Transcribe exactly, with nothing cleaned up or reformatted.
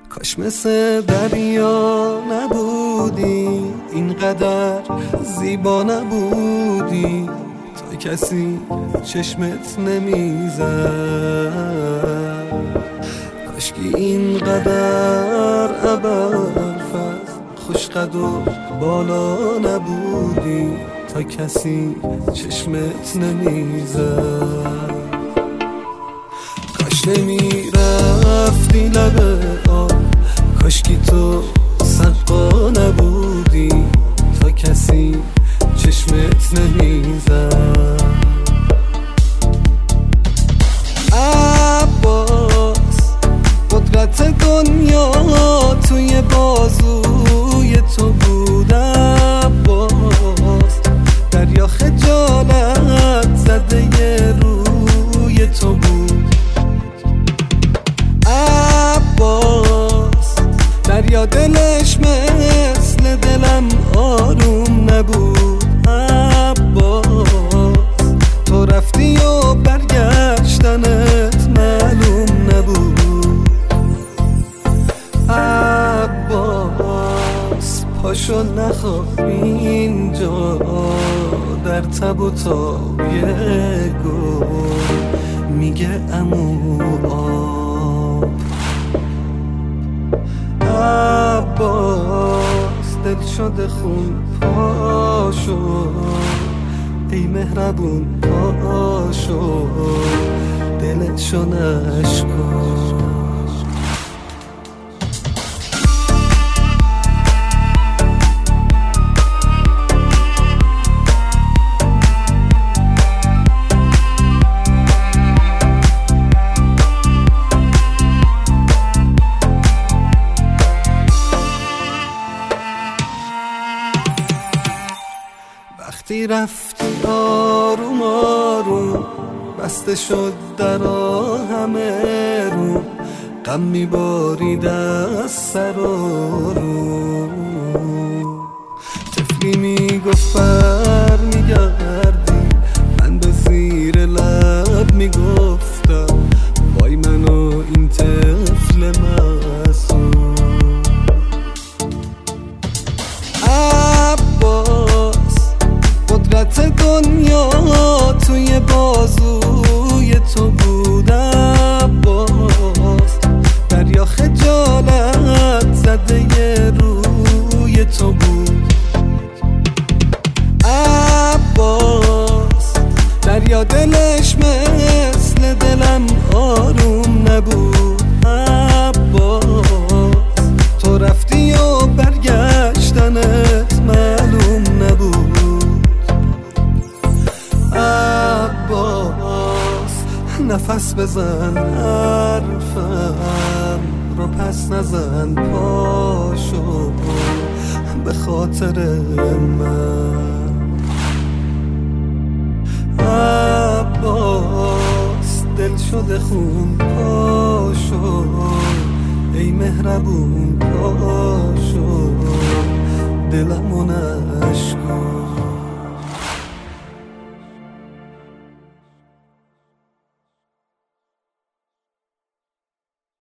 کاش مثل دریا نبودی، اینقدر زیبا نبودی، تا کسی چشمت نمیزد. کاشکی اینقدر ابرفضل خوشقد و بالا نبودی، تا کسی چشمت نمیزد. کاش نمیرفتی لب آب، کاشکی تو سقا نبودی، تا کسی چشمت نمیزد. عباس قدرت دنیا توی بازوی تو بود. عباس دریا خجالت زده روی تو بود. عباس دریا دلش مثل دلم آروم نبود. عباس تو رفتی و برگشتنت معلوم نبود. عباس پاشو نخواب اینجا در تب و تابی گل، میگه عمو آب. عباس دل شده خون پاشو، ای مهربون پاشو، دلشو نشکن. وقتی رفتی آروم آروم، بسته شد درا همه رو، غم میبارید از سر و رو. طفلی میگفت بر میگردی، من به زیر لب میگفتم وای منو این طفل معصوم. قدرت دنیا توی بازوی تو بود. عباس دریا خجالت زده روی تو بود. عباس دریا دلش مثل دلم آروم نبود. عباس تو رفتی و برگشتنت معلوم نبود. عباس نفس بزن حرفم رو پس نزن، پاشو به خاطر من. عباس دل شده خون پاشو، ای مهربون پاشو، دلمو نشکن.